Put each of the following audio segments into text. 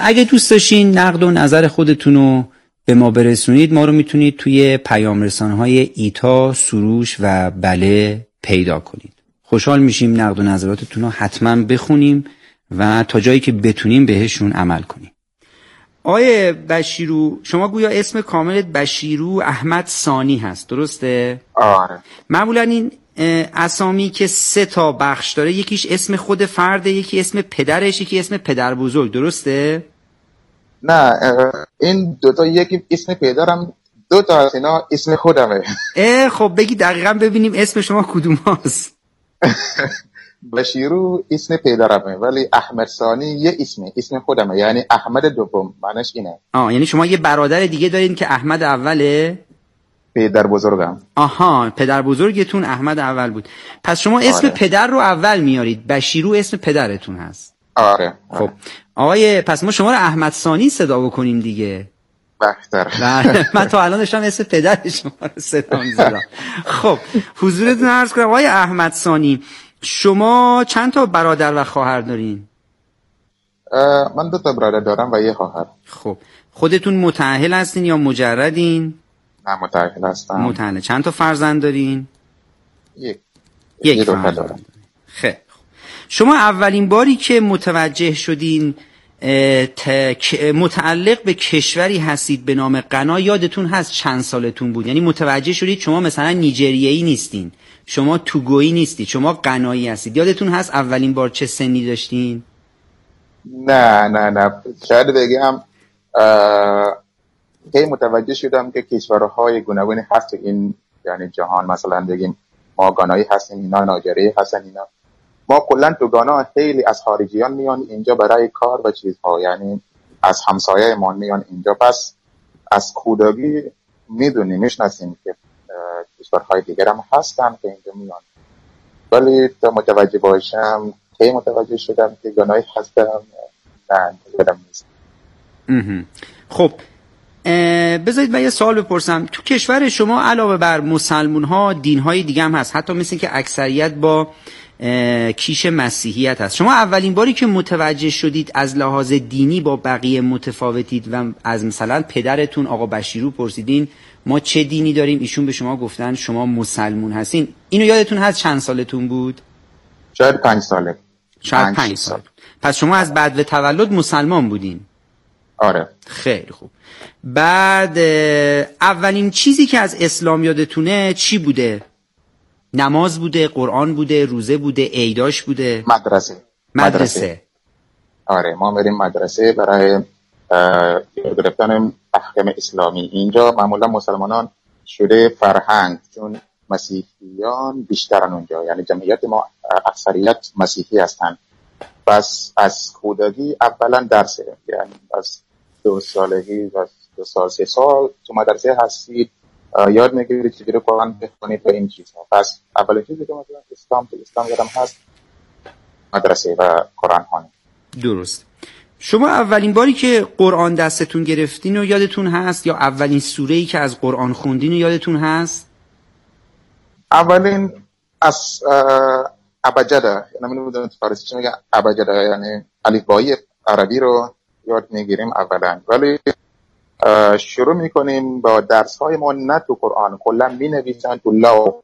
اگه دوست داشتین نقد و نظر خودتون رو به ما برسونید، ما رو میتونید توی پیام رسانه‌های ایتا، سروش و بله پیدا کنید. خوشحال میشیم نقد و نظراتتون رو حتما بخونیم و تا جایی که بتونیم بهشون عمل کنیم. آقای بشیرو، شما گویا اسم کاملت بشیرو احمد ثانی هست، درسته؟ آره. معمولا این اسامی که 3 تا بخش داره، یکیش اسم خود فرده، یکی اسم پدرش، یکی اسم پدر بزرگ، درسته؟ نه، این دوتا، یکی اسم پدرم، 2 تا از اینا اسم خودمه. خب بگی دقیقا ببینیم اسم شما کدوم هست. بشیرو اسم پدرمه، ولی احمد ثانی یه اسم خودمه، یعنی احمد دوم، معنیش اینه. یعنی شما یه برادر دیگه دارین که احمد اوله؟ پدر بزرگم. آها، پدر بزرگتون احمد اول بود. پس شما اسم پدر رو اول میارید، بشیرو اسم پدرتون هست. آره. خب آقای، پس ما شما رو احمد ثانی صدا بکنیم دیگه. بهتر. من تا الان داشتم اسم پدر شما رو صدا می‌زدم. خب حضورتون عرض کنم آقای احمد ثانی، شما چند تا برادر و خواهر دارین؟ من 2 تا برادر دارم و 1 خواهر. خب خودتون متأهل هستین یا مجردین؟ نه، متأهل هستم. متأهل. چند تا فرزند دارین؟ 1 فرزند دارم. خب شما اولین باری که متوجه شدین متعلق به کشوری هستید به نام غنا، یادتون هست چند سالتون بود؟ یعنی متوجه شدید شما مثلا نیجریه‌ای نیستین، شما توگویی نیستید، شما غنایی هستید، یادتون هست اولین بار چه سنی داشتین؟ نه شاید بگم که متوجه شدم که کشورهای گوناگونی هست این، یعنی جهان، مثلا بگیم ما غنایی هستیم، اینا نایجریه‌ای هستن، اینا ما کلا تو غانا خیلی از خارجیان میان اینجا برای کار و چیزها، یعنی از همسایه ما میان اینجا. پس از کودکی میشناسیم که کشورهای دیگر هم هستن که اینجا میان، ولی تا متوجه باشم که متوجه شدم که غنایی هستم، نه یادم نیست. خب بذارید من یه سوال بپرسم. تو کشور شما علاوه بر مسلمون ها دین‌های دیگه هم هست، حتی مثل که اکثریت با کیش مسیحیت هست. شما اولین باری که متوجه شدید از لحاظ دینی با بقیه متفاوتید و از مثلا پدرتون آقا بشیرو پرسیدین ما چه دینی داریم، ایشون به شما گفتن شما مسلمون هستین، اینو یادتون هست چند سالتون بود؟ شاید 5 ساله. شاید 5 سال. پس شما از بعد به تولد مسلمان بودین؟ آره. خیلی خوب. بعد اولین چیزی که از اسلام یادتونه چی بوده؟ نماز بوده، قرآن بوده، روزه بوده، عیداش بوده؟ مدرسه. آره، ما میریم مدرسه برای یاد گرفتن احکام اسلامی. اینجا معمولا مسلمانان شده فرهنگ، چون مسیحیان بیشترن اونجا، یعنی جمعیت ما اکثریت مسیحی هستن. پس از کودکی اولا درسه، یعنی از 2 سالگی و 2 سال 3 سال تو مدرسه هستید، یاد میگیرید چجوری قرآن بخونید و این چیزها. پس اولین چیزی که مثلا اسلام یادم هست مدرسه و قرآن خوانی. درست. شما اولین باری که قرآن دستتون گرفتین و یادتون هست، یا اولین سوره‌ای که از قرآن خوندین و یادتون هست؟ اولین از ابجده، نمیدونم فارسی چی میگن ابجده، یعنی الفبای عربی رو یاد میگیریم اولا، ولی شروع میکنیم با درس های ما نه تو قرآن، کلا می نویسن تو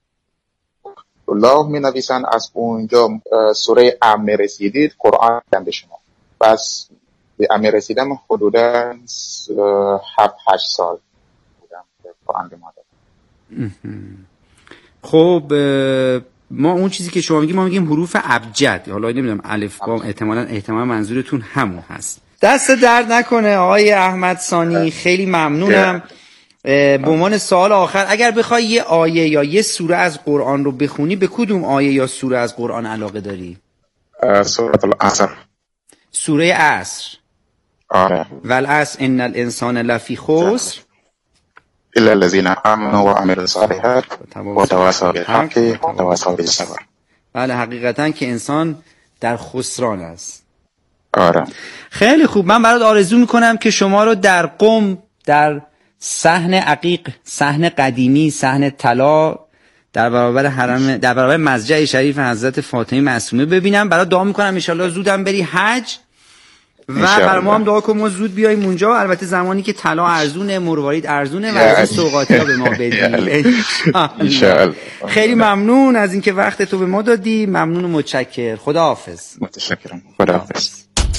لوح می نویسن، از اونجا سوره ام رسیدید قرآن دم شما. پس به ام رسیدم حدودا 7-8 سال بودم که قرآن به ما دادم. خب ما اون چیزی که شما میگیم ما میگیم حروف ابجد، حالا نمیدونم الف با احتمالا منظورتون همون هست. دست درد نکنه آقای احمد ثانی، خیلی ممنونم. به عنوان سوال آخر، اگر بخوای یه آیه یا یه سوره از قرآن رو بخونی، به کدوم آیه یا سوره از قرآن علاقه داری؟ سوره العصر. سوره عصر. آره. والعصر ان الانسان لفی خسر الا الذين آمنوا وعملوا الصالحات وتواصوا بالحق وتواصوا بالصبر. بله، حقیقتا که انسان در خسران است. آره. خیلی خوب. من برات آرزو میکنم که شما رو در قم، در صحن عقیق، صحن قدیمی، صحن طلا، در برابر حرم، در برابر مسجد شریف حضرت فاطمه معصومه ببینم. برات دعا میکنم ان شاءالله زودم بری حج و برای ما هم دعا کن ما زود بیایم اونجا، البته زمانی که طلا ارزونه، مروارید ارزونه و از سوغاتی‌ها به ما بدی. خیلی ممنون از اینکه وقت تو به ما دادی. ممنون و متشکر. خداحافظ. متشکرم. خداحافظ.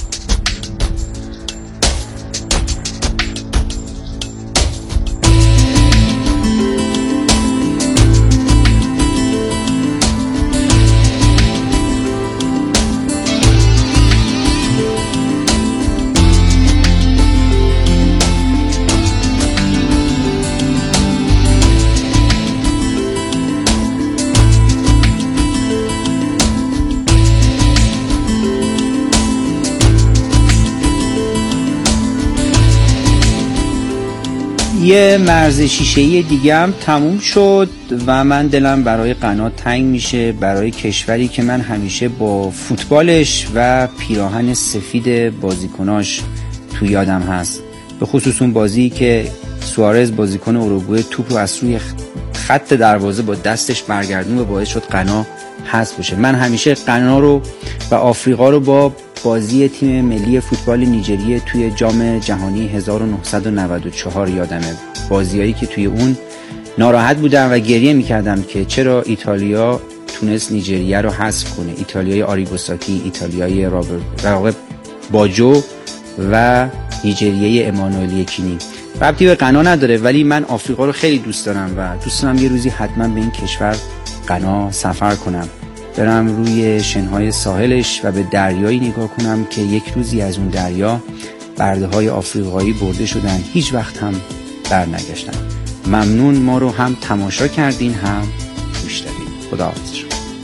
یه مرز شیشه‌ای دیگه هم تموم شد و من دلم برای قنات تنگ میشه، برای کشوری که من همیشه با فوتبالش و پیراهن سفید بازیکناش تو یادم هست، به خصوص اون بازی که سوارز بازیکن اوروگوئه توپ رو از روی خط دروازه با دستش برگردون و باعث شد قنا حذف بشه. من همیشه قنا رو و آفریقا رو با بازی تیم ملی فوتبال نیجریه توی جام جهانی 1994 یادمه، بازیایی که توی اون ناراحت بودم و گریه میکردم که چرا ایتالیا تونست نیجریه رو حذف کنه. ایتالیای آریگوساکی، ایتالیای راقب باجو و نیجریه امانوئل یکینی. ربطی به قنا نداره، ولی من آفریقا رو خیلی دوست دارم و دوست دارم یه روزی حتما به این کشور قنا سفر کنم، برم روی شنهای ساحلش و به دریایی نگاه کنم که یک روزی از اون دریا برده‌های آفریقایی برده شدن، هیچ وقت هم بر نگشتن. ممنون ما رو هم تماشا کردین هم گوش دادین. خداحافظ.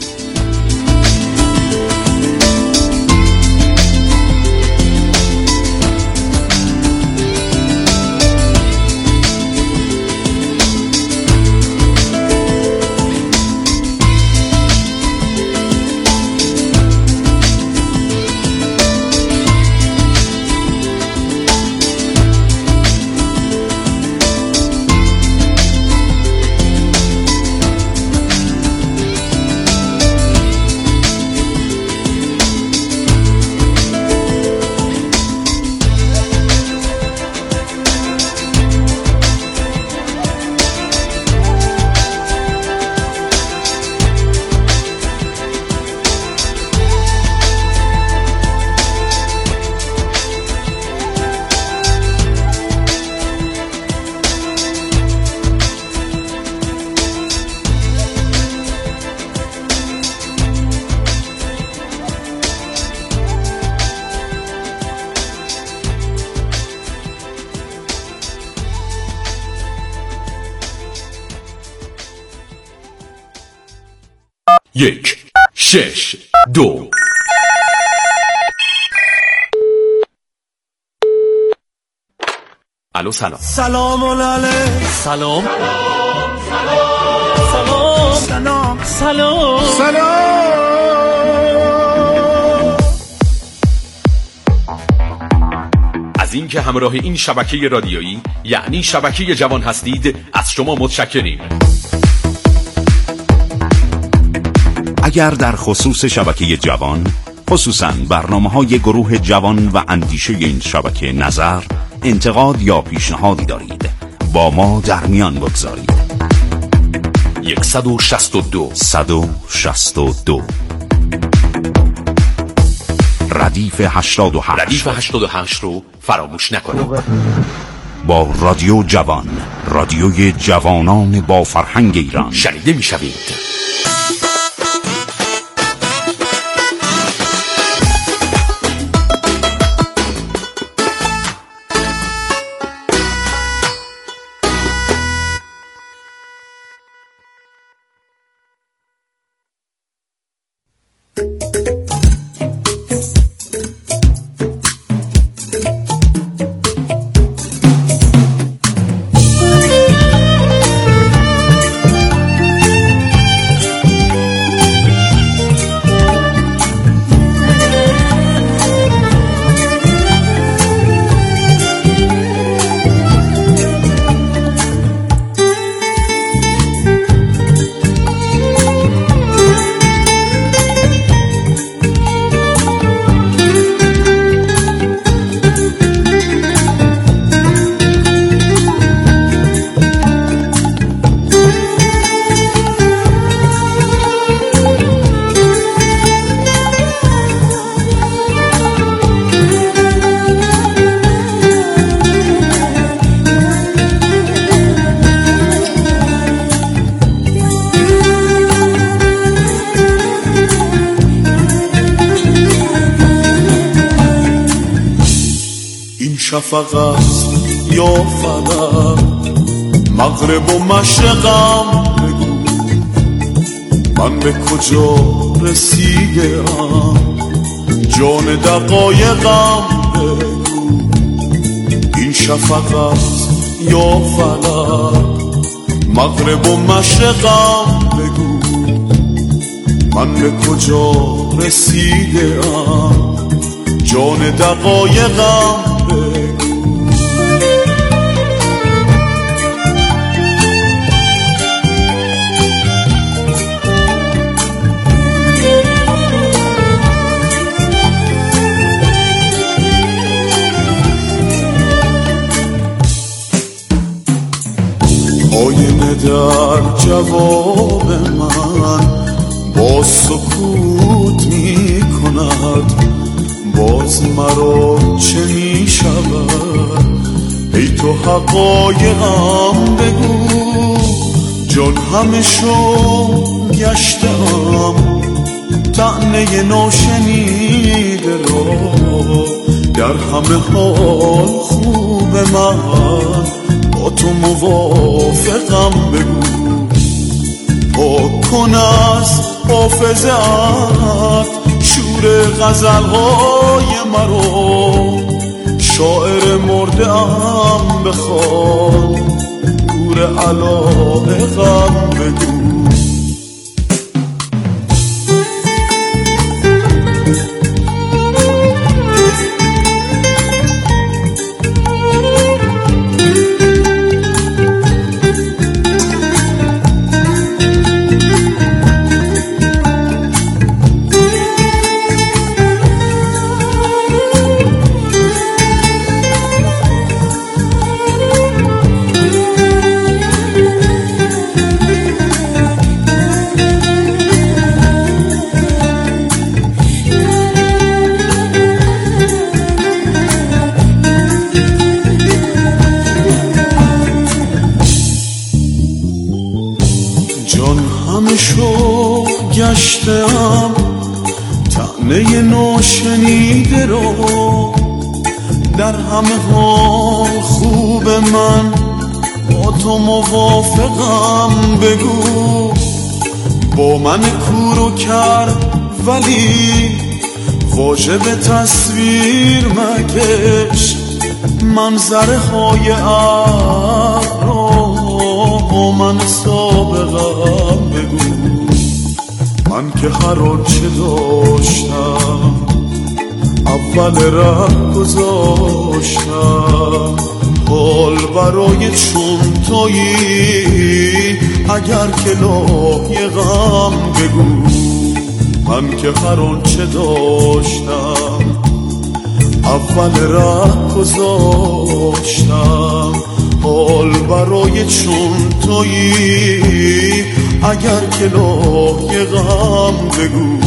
یک 6 2 الو سلام. سلام علیکم. سلام سلام سلام سلام. از اینکه همراه این شبکه رادیویی یعنی شبکه جوان هستید از شما متشکریم. اگر در خصوص شبکه جوان، خصوصاً برنامه‌های گروه جوان و اندیشه این شبکه نظر، انتقاد یا پیشنهادی دارید، با ما در میان بگذارید. 162 ردیف 88 رو فراموش نکنید. با رادیو جوان، رادیوی جوانان با فرهنگ ایران شنیده میشوید. شفق است یا فلک، مغرب و مشرقم بگو من به کجا رسیدم، جان دقایقم بگو این شفق است یا فلک، مغرب و مشرقم بگو من به کجا رسیدم، جان دقایقم بگو. آینه در جواب من با سکوت می کند، باز مرا چه می شود ای تو حقایقم بگو، جان همه شو گشتم طعنه ناشنیده را، در همه حال خوب من با تو موافقم بگو، پاک کن از حافظه‌ات شور غزل‌های مرا، شاعر مرده ام بخوان گور علایقم بگو. گشتم طعنه ناشنیده رو، در همه حال خوب من با تو موافقم بگو، با من کورو کرد ولی واجب تصویر مکش، منظره های ابرا من سابقم بگو، من که هر آنچه داشتم اول ره گذاشتم، حال برای چون تویی اگر که لایقم بگو، من که هر آنچه داشتم اول ره گذاشتم، حال برای چون تویی اگر که لایقم بگو.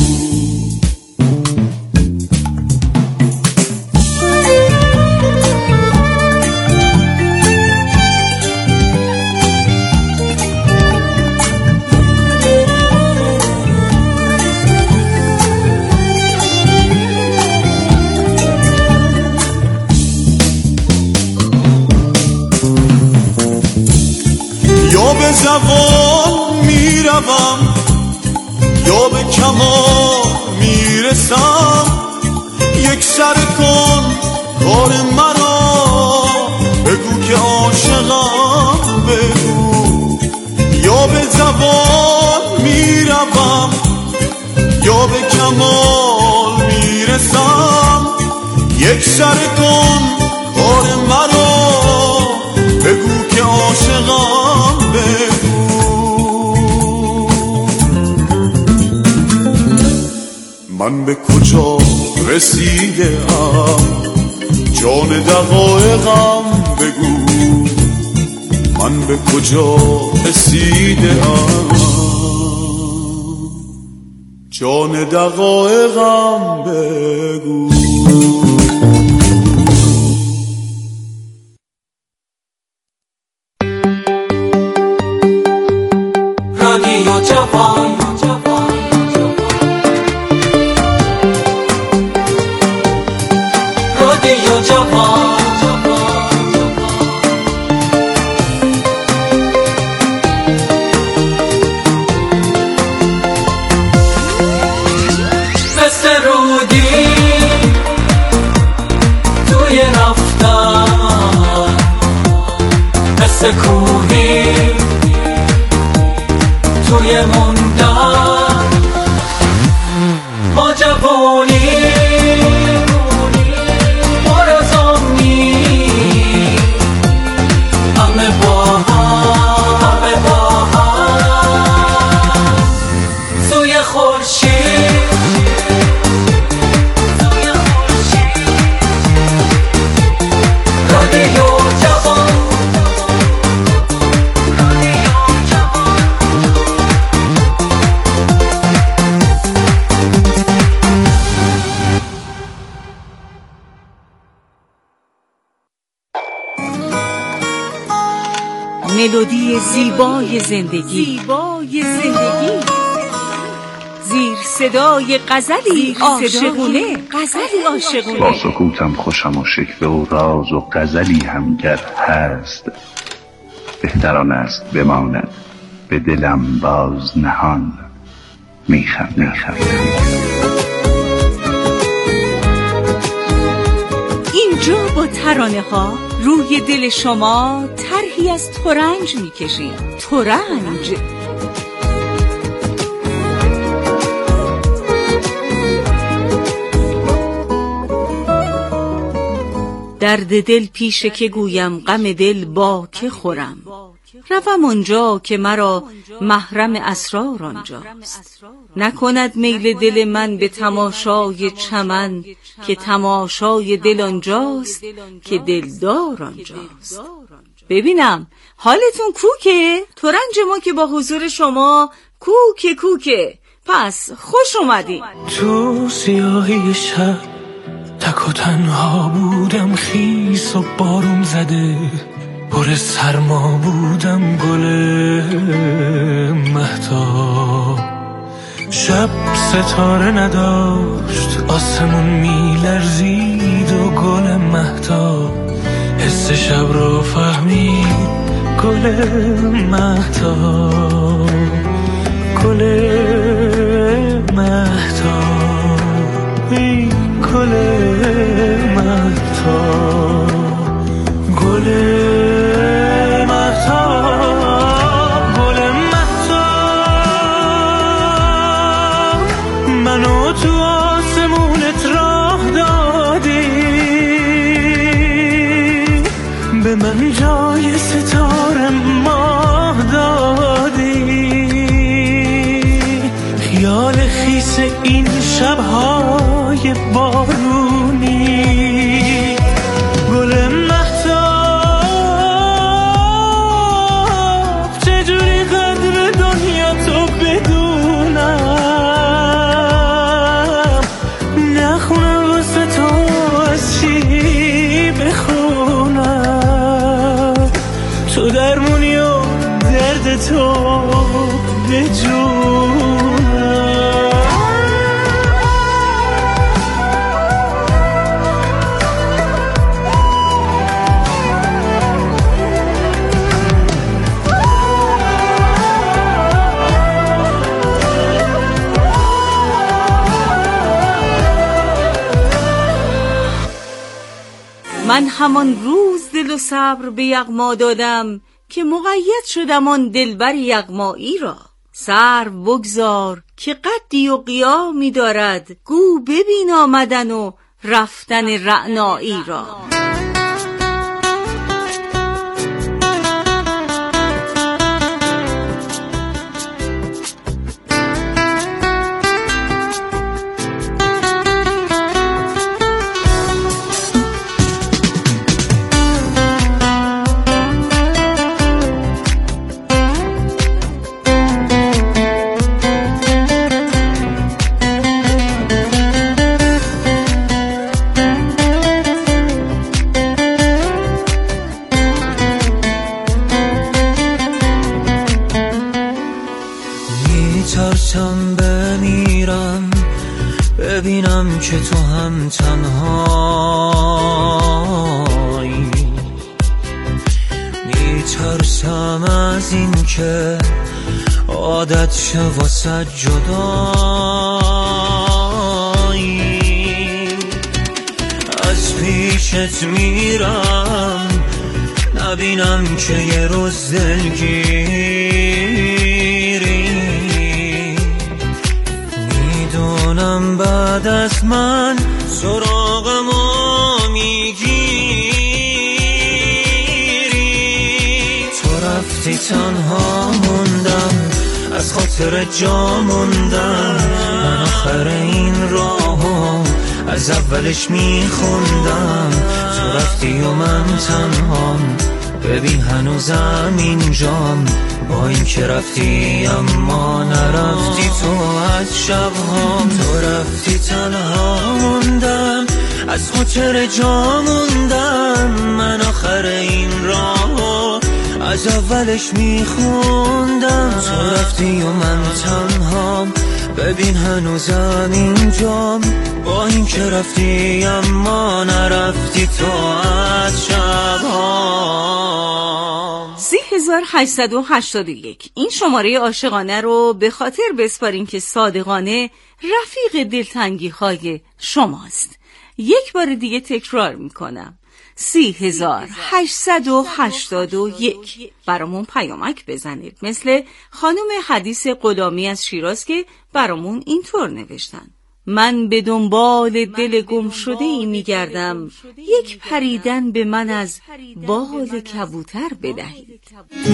یا به زوال میروم یا به کمال میرسم، یک سر کن کار مرا بگو که عاشقم بگو، یا به زوال میروم یا به کمال میرسم، یک سر کن کار مرا بگو که عاشقم بگو. من به کجا رسیدم جان دقایقم بگو، من به کجا رسیدم جان دقایقم بگو. رادیو جوان رادیو جوان کوهی توی موندن ما جوانی پر از امید همه با هم توی خورشید رادیو جوان ملودی زیبای زندگی زیر صدای غزلی عاشقونه با سکوتم خوشم و شکوه و راز و غزلی هم گر هست بهتران است بماند به دلم باز نهان میخندم. اینجا با ترانه ها روی دل شما طرحی از ترنج میکشیم. ترنج درد دل پیش که گویم غم دل با که خورم روم آنجا که مرا محرم اسرار آنجاست نکند میل دل من به تماشای چمن که تماشای دل آنجاست که دلدار آنجاست. ببینم حالتون کوکه؟ ترنج ما که با حضور شما کوکه پس خوش اومدین. تو سیاهی شب تک و تنها بودم خیس و بارون زده پر سرما بودم گل مهتاب شب ستاره نداشت آسمون میلرزید و گل مهتاب حس شب رو فهمید گل مهتاب گل مهتاب ای گل مهتاب گل منو تو آسمونت راه دادی به من جای ستاره ماه دادی خیال خیس این شبهای بارونی گل مهتاب چجوری قدر دنیا تو بدونم نخونم واسه تو از چی بخونم تو درمونی و درد تو بجونم من همان روز دل و صبر به یغما دادم که مقید شدم آن دلبر یغمایی را سرو بگذار که قدی و قیامی دارد گو ببین آمدن و رفتن رعنایی را میترسم بمیرم ببینم که تو هم تنهایی میترسم از این که عادت شه واسه جدایی از پیشت میرم نبینم که یه روز دلگیری. میدونم بعد از من سراغمو میگیری. تو رفتی تنها موندم، از خاطر جا موندم. من آخر این راهو از اولش میخوندم. تو رفتی و من تنهام، ببین هنوزم اینجام. با این که رفتی اما نرفتی تو از شبهام. تو رفتی تنها موندم، از خاطر جا موندم. من آخر این راهو از اولش میخوندم. تو رفتی و من تنهام، ببین هنوزم اینجام. با این که رفتی اما نرفتی تو از شبهام. 3881 این شماره عاشقانه رو به خاطر بسپارین که صادقانه رفیق دلتنگی های شماست. یک بار دیگه تکرار میکنم، 3881 برامون پیامک بزنید، مثل خانم حدیث قدامی از شیراز که برامون اینطور نوشتن: من به دنبال دل گم شده ای میگردم، یک پریدن به من از بال کبوتر بدهید.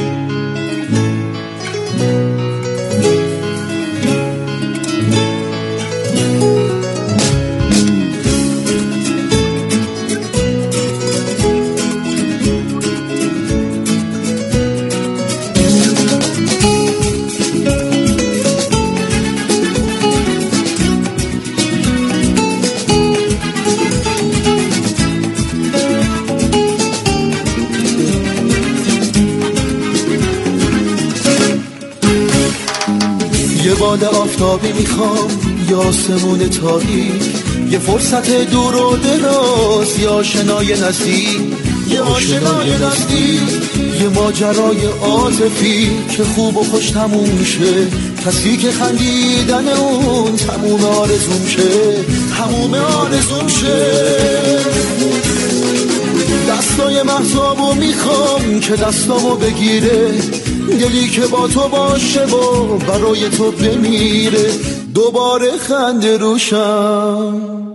یه باد آفتابی میخوام یا آسمون تاریک، یه فرصت دور و دراز یا آشنای نزدیک، یه آشنای نزدیک، یه ماجرای عاطفی که خوب و خوش تموم شه، کسی که خندیدن اون تموم آرزوم شه، تموم آرزوم شه. دستای مهتابو میخوام که دستامو بگیره، دلی که با تو باشه و برای تو بمیره، دوباره خنده روشم.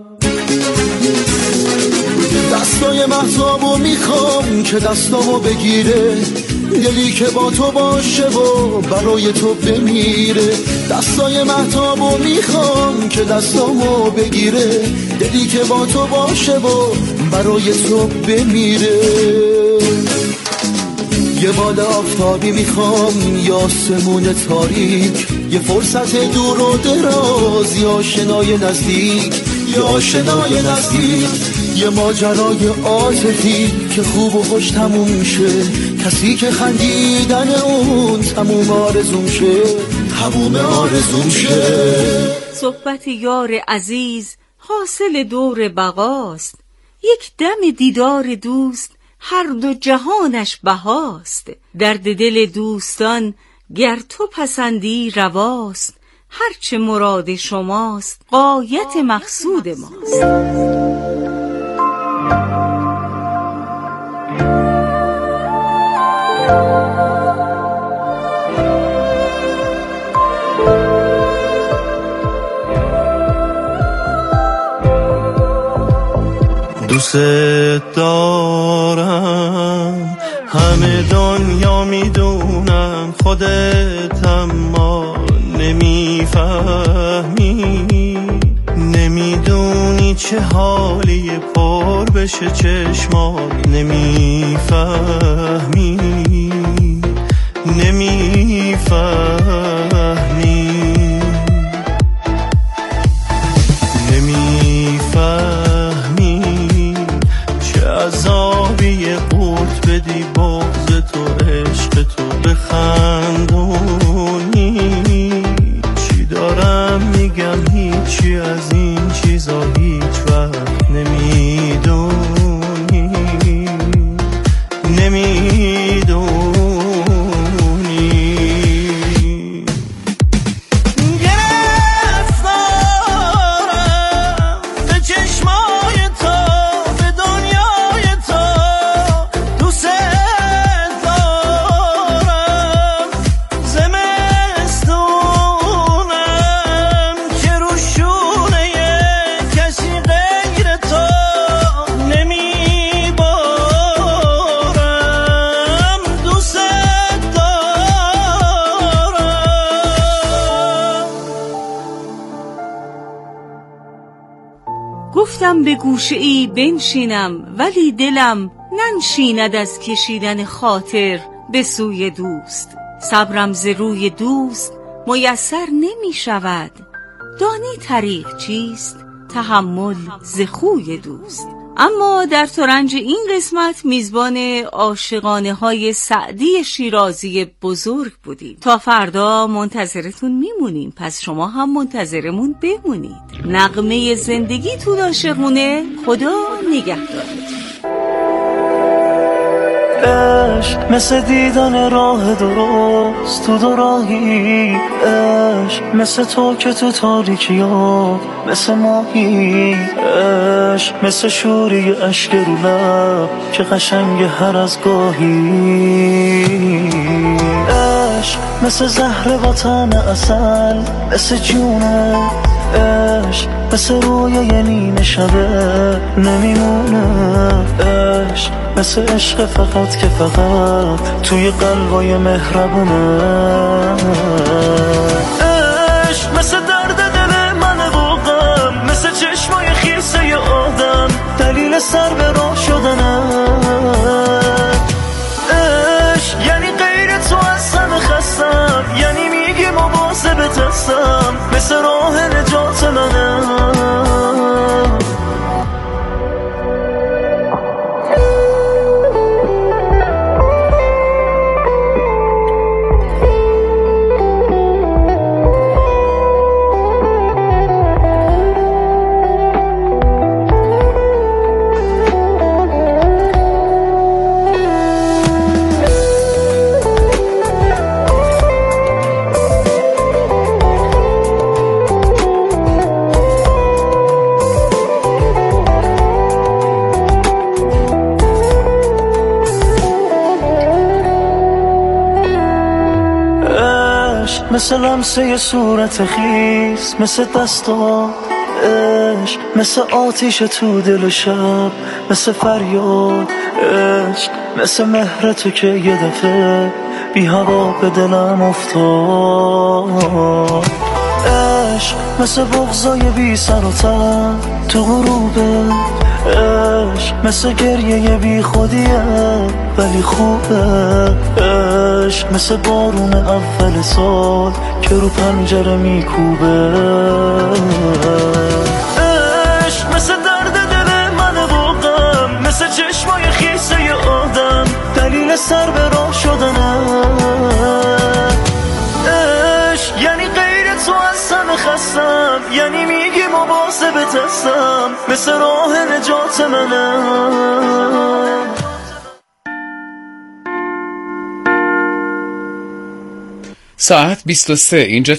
دستای مهتابو میخوام که دستامو بگیره، دلی که با تو باشه و برای تو بمیره، دستای مهتابو میخوام که دستامو بگیره، دلی که با تو باشه و برای تو بمیره. یه باد آفتابی میخوام یا آسمون تاریک، یه فرصت دور و دراز یا آشنای نزدیک، یا آشنای نزدیک، یه ماجرای عاطفی که خوب و خوش تموم شه، کسی که خندیدن اون تموم آرزوم شه، تموم آرزوم شه. صحبت یار عزیز حاصل دور بقاست، یک دم دیدار دوست هر دو جهانش بهاست. درد دل دوستان گر تو پسندی رواست، هرچه مراد شماست غایت مقصود ماست. دوست دارم، همه دنیا میدونم، خودت اما نمیفهمی، نمیدونی چه حالی پر بشه چشمات، نمیفهمی، نمیفهمی، نمیفهمی چه عذابی قورت بدی بغض تو عشق تو بخندونی. چی دارم میگم هیچی از این چیزا هیچ وقت نمیدونی، نمیدونی. گفتم به گوشه ای بنشینم، ولی دلم ننشیند از کشیدن خاطر به سوی دوست. صبرم ز روی دوست میسر نمی شود، دانی طریق چیست؟ تحمل ز خوی دوست. اما در ترنج این قسمت میزبان عاشقانه های سعدی شیرازی بزرگ بودیم. تا فردا منتظرتون میمونیم، پس شما هم منتظرمون بمونید. نغمه زندگیتون عاشقونه. خدا نگهدارتون. عشق مثل دیدن راه درست تو دو راهی، عشق مثل تو که تو تاریکی ها مثل ماهی، عشق مثل شوری عشق رو لب که قشنگ هر از گاهی، عشق مثل زهر با طعم عسل مثل جونه، عشق مثل روی یه نیمه شبه نمیمونه، عشق مثل عشق فقط که فقط توی قلبای مهربونه، عشق مثل درد دل من و غم، مثل چشمای خیسه ی آدم دلیل سر به راه شدنه، عشق یعنی غیر تو از همه خستم، یعنی میگی مواظبت هستم، مثل راه نجات منه. مثل لمسه صورت خیس، مثل دستا عشق، مثل آتیش تو دل شب، مثل فریاد عشق، مثل مهر تو که یه دفعه بی هوا به دلم افتاد، عشق مثل بغضای بی سر و ته تو غروبه، عشق مثل گریه بی خودیه ولی خوبه، عشق مثل بارون اول سال که رو پنجره میکوبه، عشق مثل درد دل من و غم، مثل چشمای خیسه ی آدم دلیل سر به راه شدنه، عشق یعنی غیر تو از همه خستم، یعنی میگی مواظبت هستم، مثل راه نجات منه. ساعت 23 اینجا